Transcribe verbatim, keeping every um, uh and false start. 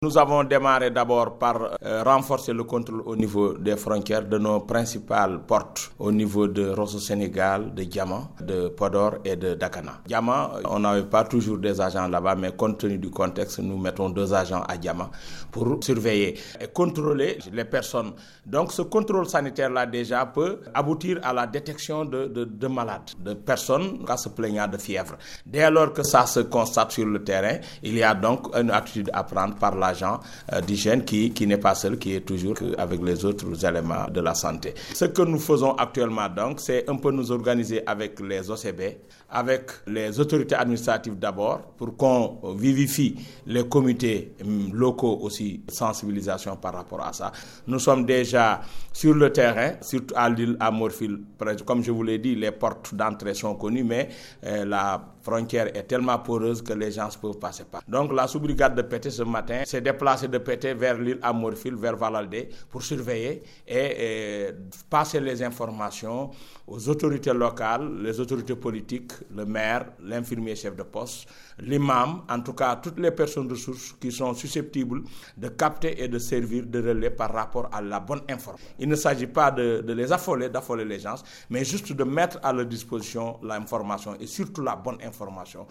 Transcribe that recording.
Nous avons démarré d'abord par euh, renforcer le contrôle au niveau des frontières de nos principales portes au niveau de Rosso Sénégal, de Diama, de Podor et de Dakana. Diama, on n'avait pas toujours des agents là-bas, mais compte tenu du contexte, nous mettons deux agents à Diama pour surveiller et contrôler les personnes. Donc ce contrôle sanitaire-là déjà peut aboutir à la détection de, de, de malades, de personnes qui se plaignant de fièvre. Dès lors que ça se constate sur le terrain, il y a donc une attitude à prendre par la agent d'hygiène qui, qui n'est pas seul, qui est toujours avec les autres éléments de la santé. Ce que nous faisons actuellement donc, c'est un peu nous organiser avec les O C B, avec les autorités administratives d'abord, pour qu'on vivifie les comités locaux aussi, sensibilisation par rapport à ça. Nous sommes déjà sur le terrain, surtout à l'île à Morphil. Comme je vous l'ai dit, les portes d'entrée sont connues, mais euh, la frontière est tellement poreuse que les gens ne peuvent passer pas. Donc la sous-brigade de Pété ce matin s'est déplacée de Pété vers l'île à Morphil, vers Valalde, pour surveiller et, et passer les informations aux autorités locales, les autorités politiques, le maire, l'infirmier chef de poste, l'imam, en tout cas toutes les personnes ressources qui sont susceptibles de capter et de servir de relais par rapport à la bonne information. Il ne s'agit pas de, de les affoler, d'affoler les gens, mais juste de mettre à leur disposition l'information et surtout la bonne information.